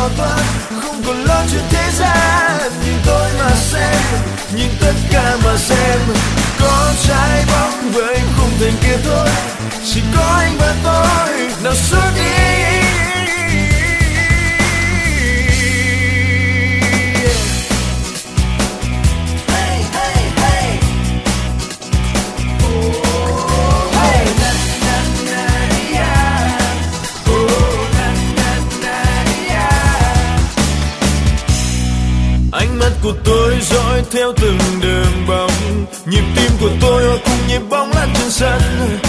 đỏ toát, không còn lo chuyện thế gian. Nhìn tôi mà xem, nhìn tất cả mà xem, có trái bóng với khung thành kia thôi, chỉ có anh và tôi nào suốt đi. Ánh mắt của tôi dõi theo từng đường bóng, nhịp tim của tôi hòa cùng nhịp bóng lăn trên sân.